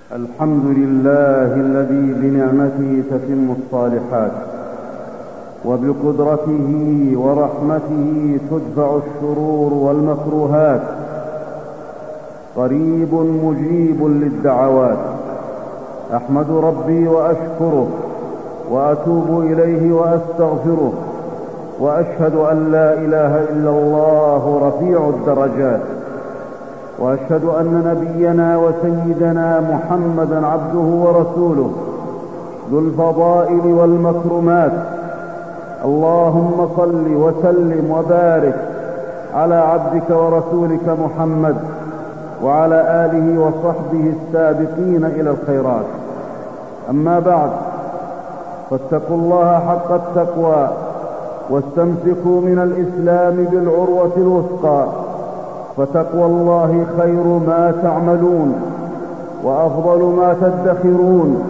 الحمد لله الذي بنعمته تتم الصالحات، وبقدرته ورحمته تدفع الشرور والمكروهات، قريب مجيب للدعوات. أحمد ربي وأشكره وأتوب إليه وأستغفره، وأشهد أن لا إله إلا الله رفيع الدرجات، وأشهد أن نبينا وسيدنا محمدا عبده ورسوله ذو الفضائل والمكرمات. اللهم صل وسلم وبارك على عبدك ورسولك محمد وعلى آله وصحبه السابقين إلى الخيرات. أما بعد، فاتقوا الله حق التقوى، واستمسكوا من الإسلام بالعروة الوثقى، فتقوى الله خير ما تعملون وأفضل ما تدخرون.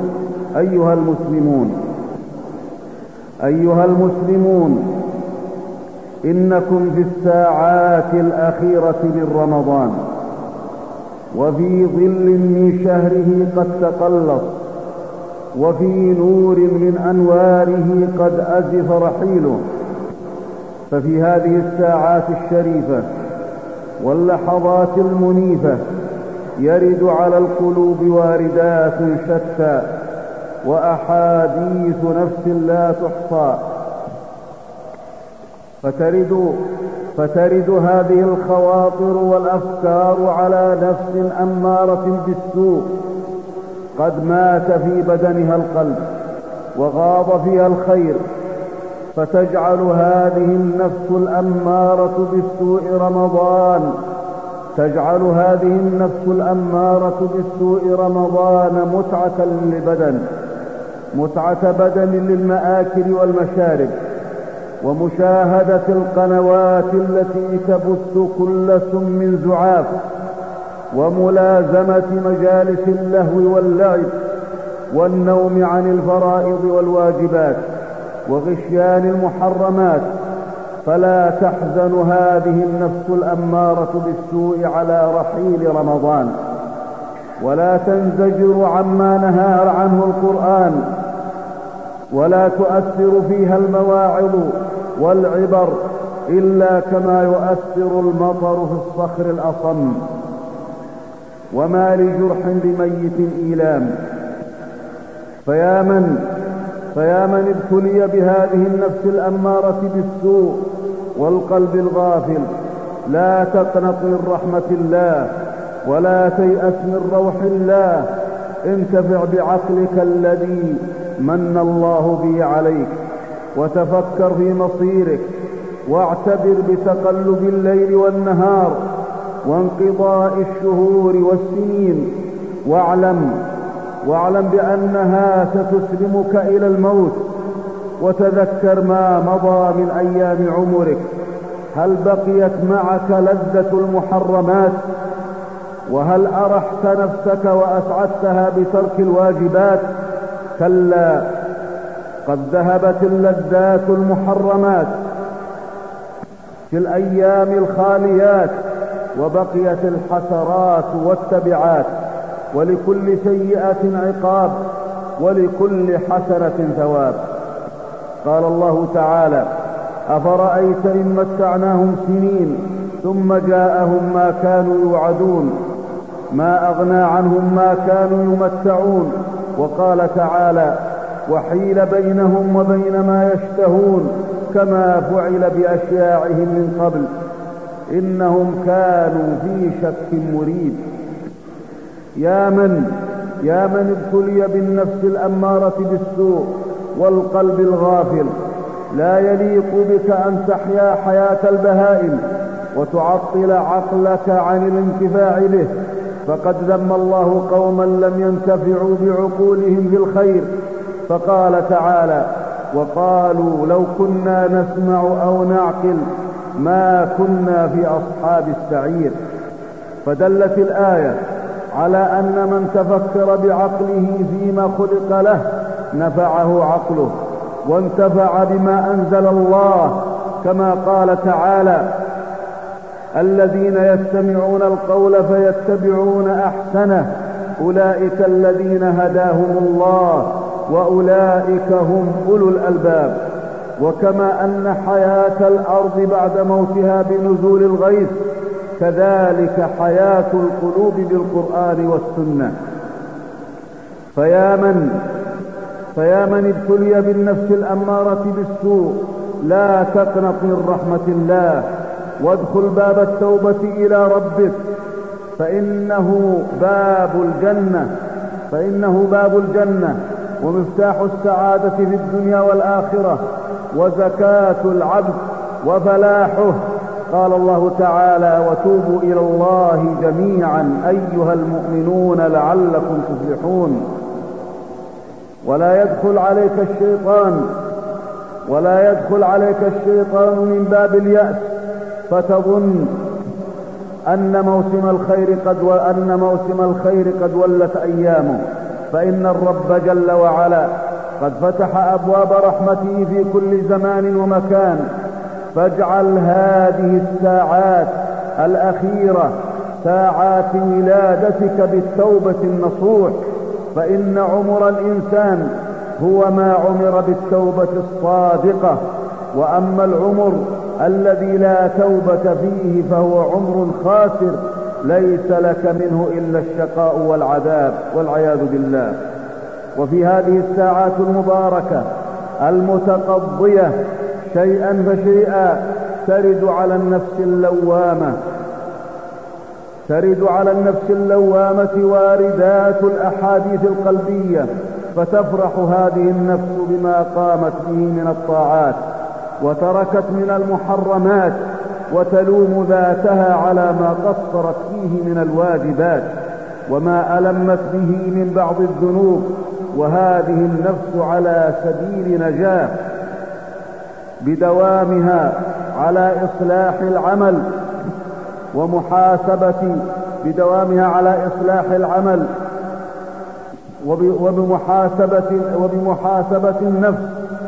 أيها المسلمون، إنكم في الساعات الأخيرة من رمضان، وفي ظل من شهره قد تقلص، وفي نور من أنواره قد أزف رحيله. ففي هذه الساعات الشريفة واللحظات المنيفة يرد على القلوب واردات شتى، وأحاديث نفس لا تحصى، فترد هذه الخواطر والأفكار على نفس أمارة بالسوء قد مات في بدنها القلب وغاب فيها الخير، فتجعل هذه النفس الأمارة بالسوء رمضان متعة بدن للمآكل والمشارب، ومشاهدة القنوات التي تبث كل سم زعاف، وملازمة مجالس اللهو واللعب، والنوم عن الفرائض والواجبات، وغشيان المحرمات. فلا تحزن هذه النفس الأمارة بالسوء على رحيل رمضان، ولا تنزجر عما نهى عنه القرآن، ولا تؤثر فيها المواعظ والعبر إلا كما يؤثر المطر في الصخر الأصم، وما لجرح لميت إيلام. فيا من ابتلي بهذه النفس الأمارة بالسوء والقلب الغافل، لا تقنط من رحمة الله، ولا تيأس من روح الله. انتفع بعقلك الذي من الله به عليك، وتفكر في مصيرك، واعتبر بتقلب الليل والنهار وانقضاء الشهور والسنين، واعلم بأنها ستسلمك إلى الموت. وتذكر ما مضى من أيام عمرك، هل بقيت معك لذة المحرمات؟ وهل أرحت نفسك وأسعدتها بترك الواجبات؟ كلا، قد ذهبت اللذات المحرمات في الأيام الخاليات، وبقيت الحسرات والتبعات، ولكل سيئة عقاب، ولكل حسنة ثواب. قال الله تعالى: أفرأيت إن متعناهم سنين ثم جاءهم ما كانوا يوعدون، ما أغنى عنهم ما كانوا يمتعون. وقال تعالى: وحيل بينهم وبين ما يشتهون كما فعل بأشياعهم من قبل إنهم كانوا في شك مريب. يا من ابتلي بالنفس الأمارة بالسوء والقلب الغافل، لا يليق بك أن تحيا حياة البهائم وتعطل عقلك عن الانتفاع به، فقد ذم الله قوما لم ينتفعوا بعقولهم في الخير، فقال تعالى: وقالوا لو كنا نسمع أو نعقل ما كنا في أصحاب السعير. فدلت الآية على أن من تفكر بعقله فيما خلق له نفعه عقله وانتفع بما أنزل الله، كما قال تعالى: الذين يستمعون القول فيتبعون أحسنه أولئك الذين هداهم الله وأولئك هم أولو الألباب. وكما أن حياة الأرض بعد موتها بنزول الغيث، كذلك حياة القلوب بالقرآن والسنة. فيا من ابتلي بالنفس الأمارة بالسوء، لا تقنط من رحمة الله، وادخل باب التوبة إلى ربك، فإنه باب الجنة ومفتاح السعادة في الدنيا والآخرة، وزكاة العبد وفلاحه. قال الله تعالى: وتوبوا إلى الله جميعا أيها المؤمنون لعلكم تفلحون. ولا يدخل عليك الشيطان من باب اليأس فتظن أن موسم الخير قد ولت أيامه، فإن الرب جل وعلا قد فتح أبواب رحمته في كل زمان ومكان. فاجعل هذه الساعات الأخيرة ساعات ولادتك بالتوبة النصوح، فإن عمر الإنسان هو ما عمر بالتوبة الصادقة، وأما العمر الذي لا توبة فيه فهو عمر خاسر ليس لك منه إلا الشقاء والعذاب والعياذ بالله. وفي هذه الساعات المباركة المتقضية شيئا فشيئا ترد على النفس اللوامة واردات الأحاديث القلبية، فتفرح هذه النفس بما قامت به من الطاعات وتركت من المحرمات، وتلوم ذاتها على ما قصرت فيه من الواجبات وما ألمت به من بعض الذنوب. وهذه النفس على سبيل نجاة بدوامها على إصلاح العمل وبمحاسبة النفس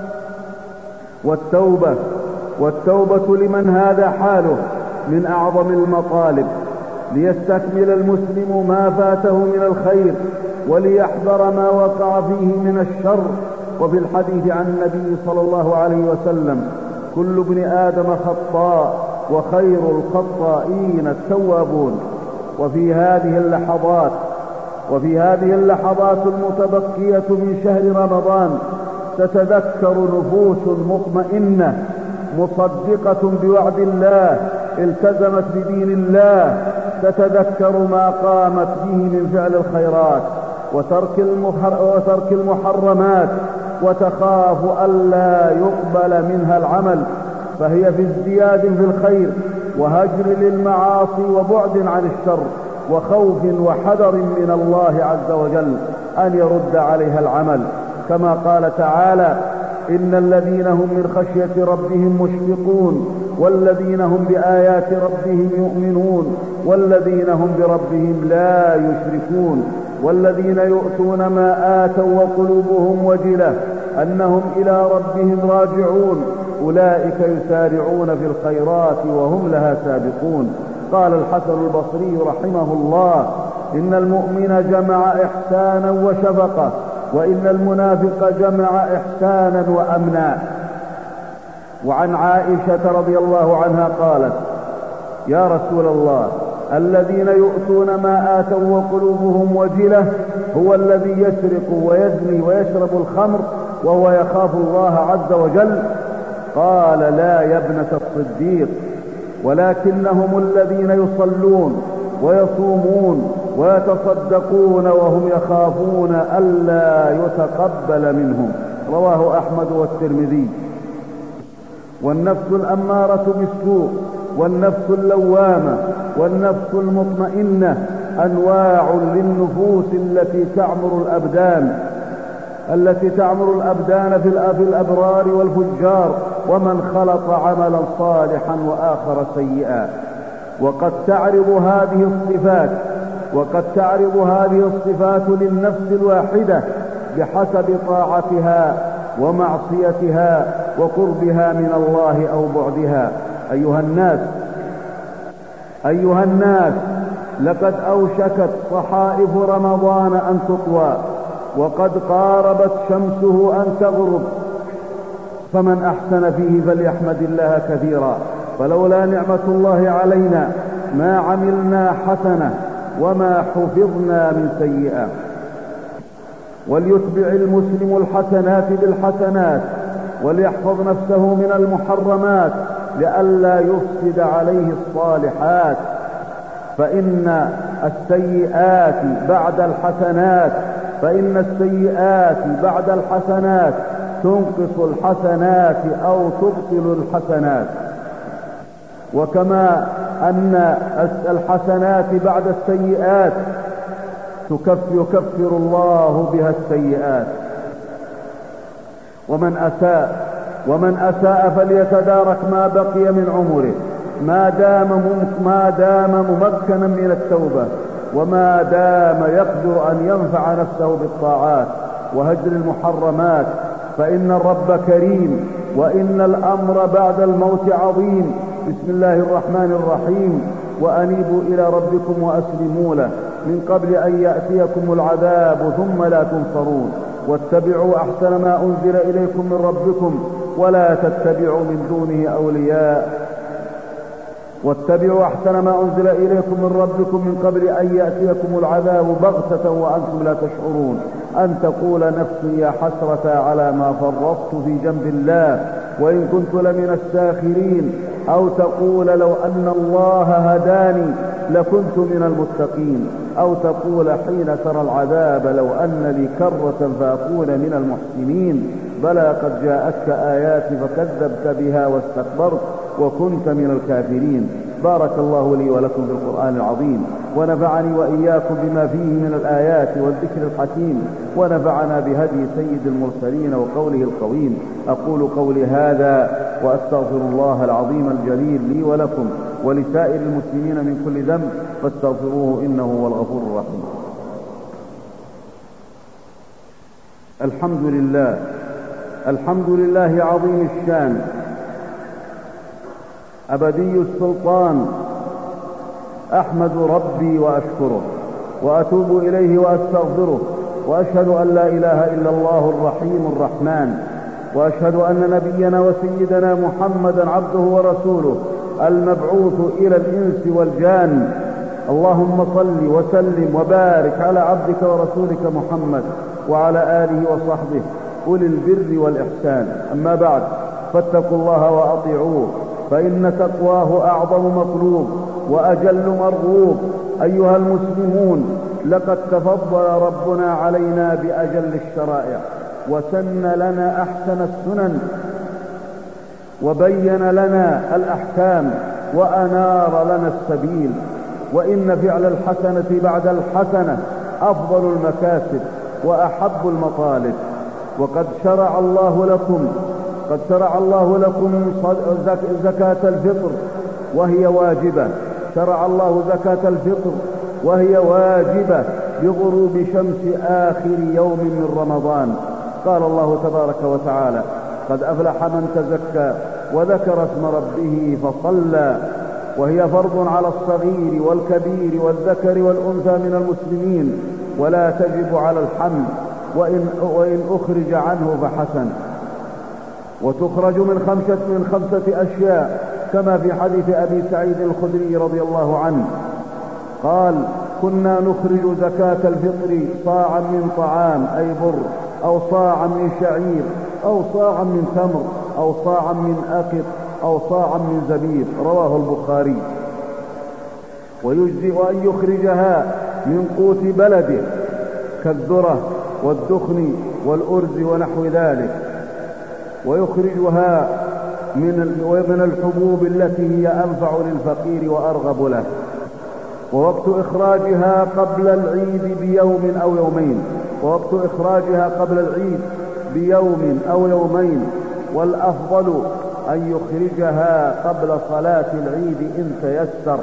والتوبة لمن هذا حاله من أعظم المطالب، ليستكمل المسلم ما فاته من الخير وليحذر ما وقع فيه من الشر. وفي الحديث عن النبي صلى الله عليه وسلم: كل ابن آدم خطاء وخير الخطائين التوابون. وفي هذه اللحظات المتبقية من شهر رمضان تتذكر نفوس مطمئنة مصدقة بوعد الله التزمت بدين الله، تتذكر ما قامت به من فعل الخيرات وترك المحرمات، وتخاف ألا يقبل منها العمل، فهي في ازدياد في الخير وهجر للمعاصي وبعد عن الشر وخوف وحذر من الله عز وجل أن يرد عليها العمل، كما قال تعالى: إن الذين هم من خشية ربهم مشفقون والذين هم بآيات ربهم يؤمنون والذين هم بربهم لا يشركون والذين يؤتون ما آتوا وقلوبهم وجلة أنهم إلى ربهم راجعون أولئك يسارعون في الخيرات وهم لها سابقون. قال الحسن البصري رحمه الله: إن المؤمن جمع إحسانا وشفقة، وإن المنافق جمع إحسانا وأمنا. وعن عائشة رضي الله عنها قالت: يا رسول الله، الذين يؤتون ما آتوا وقلوبهم وجلة هو الذي يسرق ويزني ويشرب الخمر وهو يخاف الله عز وجل؟ قال: لا يا ابنة الصديق، ولكنهم الذين يصلون ويصومون ويتصدقون وهم يخافون ألا يتقبل منهم. رواه أحمد والترمذي. والنفس الأمارة بالسوء والنفس اللوامة والنفس المطمئنة أنواع للنفوس التي تعمر الأبدان في الأبرار والفجار، ومن خلط عملا صالحا وآخر سيئا. وقد تعرض هذه الصفات للنفس الواحدة بحسب طاعتها ومعصيتها وقربها من الله أو بعدها. أيها الناس، لقد أوشكت صحائف رمضان أن تطوى، وقد قاربت شمسه أن تغرب، فمن أحسن فيه فليحمد الله كثيرا. فلولا نعمة الله علينا ما عملنا حسنة وما حفظنا من سيئة. وليتبع المسلم الحسنات بالحسنات، وليحفظ نفسه من المحرمات لئلا يفسد عليه الصالحات، فإن السيئات بعد الحسنات تنقص الحسنات أو تبطل الحسنات. وكما أن الحسنات بعد السيئات يكفر الله بها السيئات. ومن أساء فليتدارك ما بقي من عمره، ما دام ممكنا من التوبة، وما دام يقدر أن ينفع نفسه بالطاعات وهجر المحرمات، فإن الرب كريم، وإن الأمر بعد الموت عظيم. بسم الله الرحمن الرحيم: وأنيبوا إلى ربكم وأسلموا له من قبل أن يأتيكم العذاب ثم لا تنصرون، واتبعوا أحسن ما أنزل إليكم من ربكم ولا تتبعوا من دونه أولياء، واتبعوا أحسن ما أنزل إليكم من ربكم من قبل أن يأتيكم العذاب بغتة وأنتم لا تشعرون، أن تقول نفس يا حسرة على ما فرطت في جنب الله وإن كنت لمن الساخرين، أو تقول لو أن الله هداني لكنت من المتقين، أو تقول حين ترى العذاب لو أن لي كرة فأكون من المحسنين. بلى قد جاءتك آياتي فكذبت بها واستكبرت وكنت من الكافرين. بارك الله لي ولكم في القرآن العظيم، ونفعني وإياكم بما فيه من الآيات والذكر الحكيم، ونفعنا بهدي سيد المرسلين وقوله القويم. أقول قولي هذا وأستغفر الله العظيم الجليل لي ولكم ولسائر المسلمين من كل ذنب فاستغفروه إنه هو الغفور الرحيم. الحمد لله عظيم الشان، أبدي السلطان، أحمد ربي وأشكره وأتوب إليه وأستغفره، وأشهد أن لا إله إلا الله الرحيم الرحمن، وأشهد أن نبينا وسيدنا محمدا عبده ورسوله المبعوث إلى الإنس والجان. اللهم صل وسلم وبارك على عبدك ورسولك محمد وعلى آله وصحبه أولي البر والإحسان. أما بعد، فاتقوا الله وأطيعوه، فإن تقواه أعظم مطلوب وأجل مرغوب. أيها المسلمون، لقد تفضل ربنا علينا بأجل الشرائع، وسن لنا أحسن السنن، وبين لنا الأحكام، وأنار لنا السبيل. وإن فعل الحسنة بعد الحسنة أفضل المكاسب وأحب المطالب. وقد شرع الله لكم زكاة الفطر وهي واجبة. شرع الله زكاة الفطر وهي واجبة بغروب شمس آخر يوم من رمضان. قال الله تبارك وتعالى: قد أفلح من تزكى وذكر اسم ربه فصلى. وهي فرض على الصغير والكبير والذكر والأنثى من المسلمين، ولا تجب على الحمل، وإن أخرج عنه فحسن. وتخرج من خمسة أشياء، كما في حديث أبي سعيد الخدري رضي الله عنه قال: كنا نخرج زكاة الفطر صاعا من طعام أي بر، أو صاعا من شعير، أو صاعا من تمر، أو صاعا من أقط، أو صاعا من زبيب. رواه البخاري. ويجزئ أن يخرجها من قوت بلده كالذرة والدخن والأرز ونحو ذلك، ويخرجها من الحبوب التي هي أنفع للفقير وأرغب له. ووقت إخراجها قبل العيد بيوم أو يومين، بيوم أو يومين، والأفضل أن يخرجها قبل صلاة العيد إن تيسر،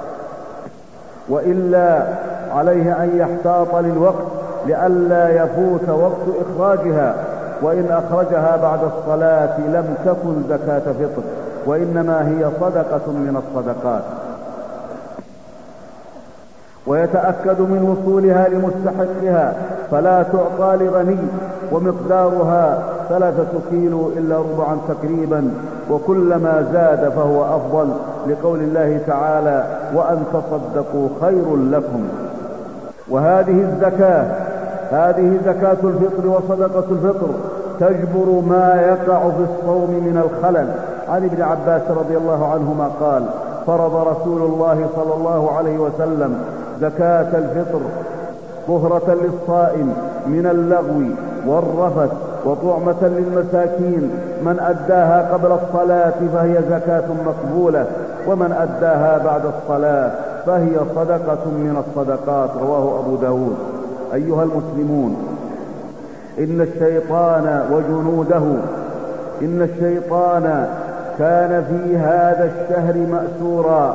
وإلا عليه أن يحتاط للوقت لئلا يفوت وقت إخراجها. وإن أخرجها بعد الصلاة لم تكن زكاة فطر، وإنما هي صدقة من الصدقات. ويتأكد من وصولها لمستحقها، فلا تعطى لغني، ومقدارها 3 كيلو إلا ربعا تقريبا، وكلما زاد فهو أفضل، لقول الله تعالى: وأن تصدقوا خير لكم. وهذه الزكاة، هذه زكاة الفطر وصدقة الفطر تجبر ما يقع في الصوم من الخلل. عن ابن عباس رضي الله عنهما قال: فرض رسول الله صلى الله عليه وسلم زكاة الفطر طهرة للصائم من اللغو والرفث وطعمة للمساكين، من أداها قبل الصلاة فهي زكاة مقبولة، ومن أداها بعد الصلاة فهي صدقة من الصدقات. رواه أبو داود. أيها المسلمون، إن الشيطان كان في هذا الشهر مأسورا،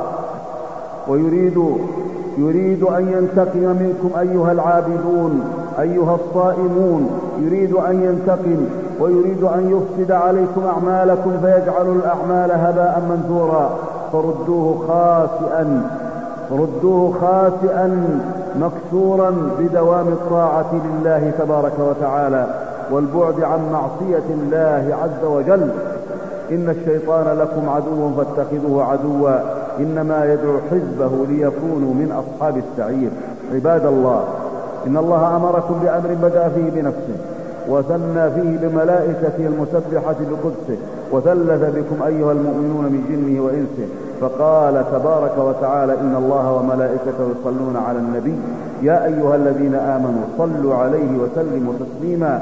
ويريد أن ينتقم منكم أيها العابدون، أيها الصائمون، يريد أن ينتقم ويريد أن يفسد عليكم أعمالكم فيجعل الأعمال هباء منثورا، فردوه خاسئا مكسورا بدوام الطاعة لله تبارك وتعالى والبعد عن معصية الله عز وجل. إن الشيطان لكم عدو فاتخذوه عدوا، إنما يدعو حزبه ليكونوا من أصحاب السعير. عباد الله، إن الله أمركم بأمر بدأ فيه بنفسه، وثنى فيه بملائكته المسبحة بقدسه، وثلث بكم أيها المؤمنون من جنه وإنسه، فقال تبارك وتعالى: إن الله وملائكته يصلون على النبي يا أيها الذين آمنوا صلوا عليه وسلموا تسليما.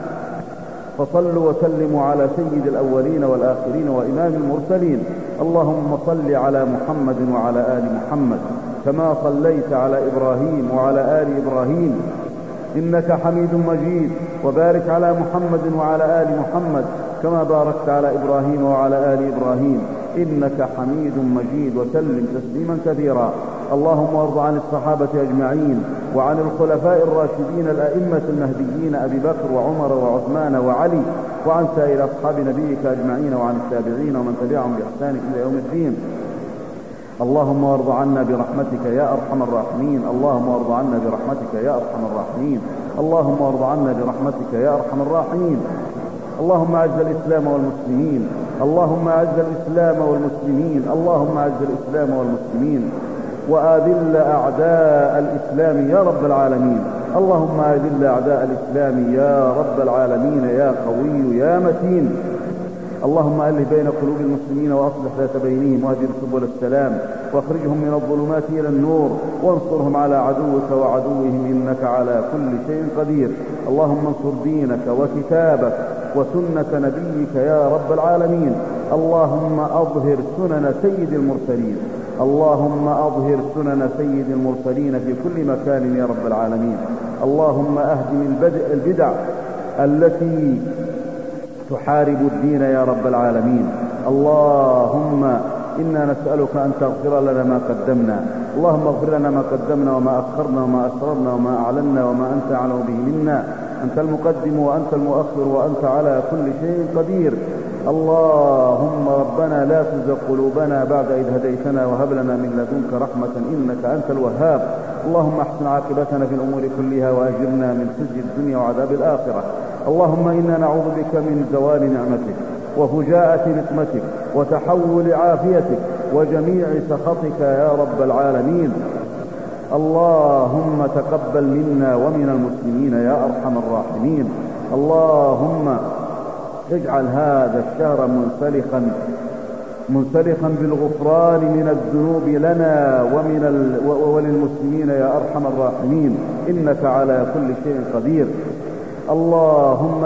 فصلوا وسلموا على سيد الأولين والآخرين وإمام المرسلين. اللهم صل على محمد وعلى آل محمد كما صليت على إبراهيم وعلى آل إبراهيم إنك حميد مجيد، وبارك على محمد وعلى آل محمد كما باركت على إبراهيم وعلى آل إبراهيم إنك حميد مجيد، وسلم تسليما كثيرا. اللهم وارض عن الصحابة أجمعين، وعن الخلفاء الراشدين الأئمة المهديين أبي بكر وعمر وعثمان وعلي، وعن سائر أصحاب نبيك أجمعين، وعن التابعين ومن تبعهم بإحسان إلى يوم الدين. اللهم وارض عنا برحمتك يا أرحم الراحمين. اللهم وارض عنا برحمتك يا أرحم الراحمين. اللهم وارض عنا برحمتك يا أرحم الراحمين. اللهم أعز الإسلام والمسلمين. اللهم أعز الإسلام والمسلمين. اللهم أعز الإسلام والمسلمين، وأذل أعداء الإسلام يا رب العالمين. اللهم أذل أعداء الإسلام يا رب العالمين، يا قوي يا متين. اللهم ألف بين قلوب المسلمين وأصلح ذات بينهم، واهدهم سبل السلام، واخرجهم من الظلمات إلى النور، وانصرهم على عدوك وعدوهم إنك على كل شيء قدير. اللهم انصر دينك وكتابك وسنة نبيك يا رب العالمين. اللهم أظهر سنن سيد المرسلين. اللهم أظهر سنن سيد المرسلين في كل مكان يا رب العالمين. اللهم أهدم البدع التي تحارب الدين يا رب العالمين. اللهم إنا نسألك أن تغفر لنا ما قدمنا. اللهم اغفر لنا ما قدمنا وما أخرنا وما أسررنا وما أعلنا وما أنت أعلم به منا. أنت المقدم وأنت المؤخر وأنت على كل شيء قدير. اللهم ربنا لا تزغ قلوبنا بعد إذ هديتنا وهب لنا من لدنك رحمة إنك أنت الوهاب. اللهم احسن عاقبتنا في الأمور كلها وأجرنا من خزي الدنيا وعذاب الآخرة. اللهم إنا نعوذ بك من زوال نعمتك وفجاءة نقمتك وتحول عافيتك وجميع سخطك يا رب العالمين. اللهم تقبل منا ومن المسلمين يا أرحم الراحمين. اللهم اجعل هذا الشهر منسلخا بالغفران من الذنوب لنا وللمسلمين يا أرحم الراحمين إنك على كل شيء قدير. اللهم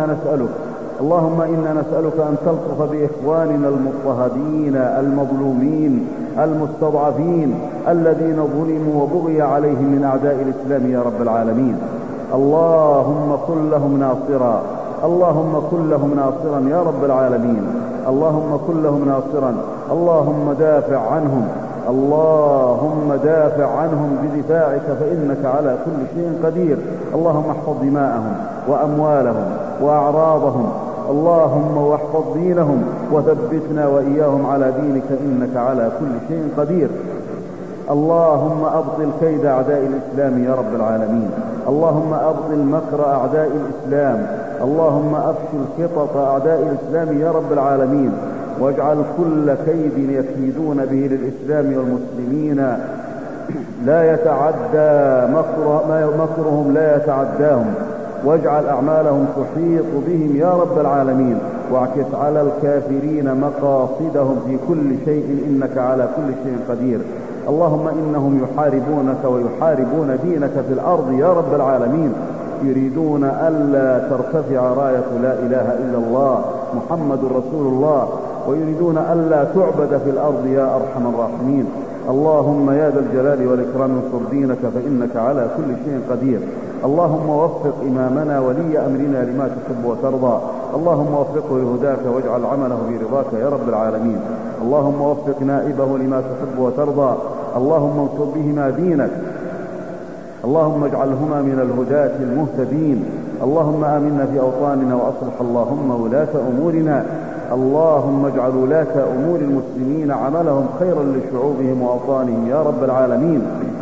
إنا نسألك أن تلطف بإخواننا المضطهدين المظلومين المستضعفين الذين ظلموا وبغي عليهم من أعداء الإسلام يا رب العالمين. اللهم كن لهم ناصرا. اللهم كن لهم ناصرا يا رب العالمين. اللهم كن لهم ناصرا. اللهم دافع عنهم. اللهم دافع عنهم بدفاعك فإنك على كل شيء قدير. اللهم احفظ دماءهم وأموالهم وأعراضهم. اللهم واحفظ دينهم وثبتنا وإياهم على دينك إنك على كل شيء قدير. اللهم أبطل كيد أعداء الإسلام يا رب العالمين. اللهم أبطل مكر أعداء الإسلام. اللهم أفشل خطط أعداء الإسلام يا رب العالمين، واجعل كل كيد يكيدون به للإسلام والمسلمين لا يتعدى مكرهم لا يتعداهم، واجعل أعمالهم تحيط بهم يا رب العالمين، واعكس على الكافرين مقاصدهم في كل شيء إنك على كل شيء قدير. اللهم إنهم يحاربونك ويحاربون دينك في الأرض يا رب العالمين، يريدون ألا ترتفع راية لا إله إلا الله محمد رسول الله، ويريدون ألا تعبد في الأرض يا أرحم الراحمين. اللهم يا ذا الجلال والإكرام انصر دينك فإنك على كل شيء قدير. اللهم وفق إمامنا ولي أمرنا لما تحب وترضى. اللهم وفقه لهداك واجعل عمله برضاك يا رب العالمين. اللهم وفق نائبه لما تحب وترضى. اللهم انصر بهما دينك. اللهم اجعلهما من الهداة المهتدين. اللهم آمنا في أوطاننا وأصلح اللهم ولاة أمورنا. اللهم اجعل ولاة أمور المسلمين عملهم خيرا لشعوبهم وأوطانهم يا رب العالمين.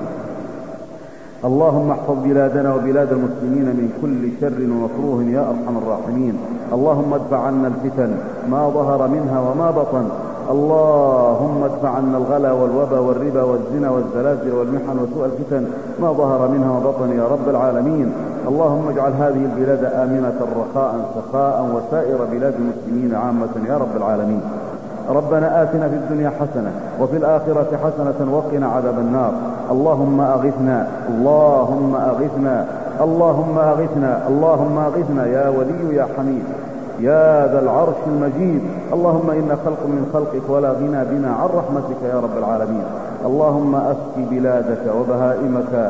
اللهم احفظ بلادنا وبلاد المسلمين من كل شر ومكروه يا أرحم الراحمين. اللهم ادفع عنا الفتن ما ظهر منها وما بطن. اللهم ادفع عنا الغلا والوبا والربا والزنا والزلازل والمحن وسوء الفتن ما ظهر منها وبطن يا رب العالمين. اللهم اجعل هذه البلاد آمنة رخاء سخاء وسائر بلاد المسلمين عامة يا رب العالمين. ربنا آتنا في الدنيا حسنة وفي الآخرة حسنة وقنا عذاب النار. اللهم أغثنا اللهم أغثنا اللهم أغثنا اللهم أغثنا يا ولي يا حميد يا ذا العرش المجيد. اللهم إن خلق من خلقك ولا غنى بنا عن رحمتك يا رب العالمين. اللهم أسقي بلادك وبهائمك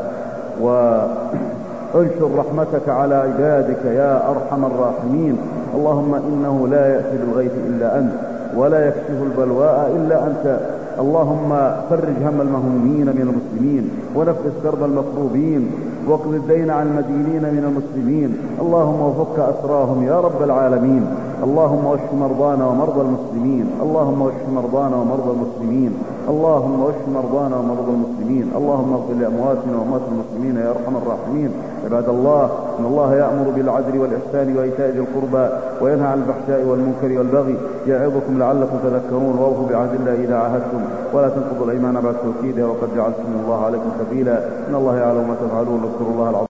وانشر رحمتك على عبادك يا أرحم الراحمين. اللهم إنه لا يأتي بالغيث إلا أنت ولا يكشف البلواء إلا أنت. اللهم فرج هم المهمومين من المسلمين ونفس كرب المكروبين واقض الدين عن المدينين من المسلمين. اللهم وفك أسراهم يا رب العالمين. اللهم واشف مرضانا ومرضى المسلمين. اللهم واشف مرضانا ومرضى المسلمين. اللهم واشف مرضانا ومرضى المسلمين. اللهم اغفر لأمواتنا وأموات المسلمين يا أرحم الراحمين. عباد الله، إن الله يأمر بالعدل والإحسان وإيتاء ذي القربى وينهى عن الفحشاء والمنكر والبغي يعظكم لعلكم تذكرون. وأوفوا بعهد الله إذا عاهدتم ولا تنقضوا الأيمان بعد توكيدها وقد جعلتم الله عليكم سبيلا. إن الله يعلم ما تفعلون. اذكروا الله العظيم.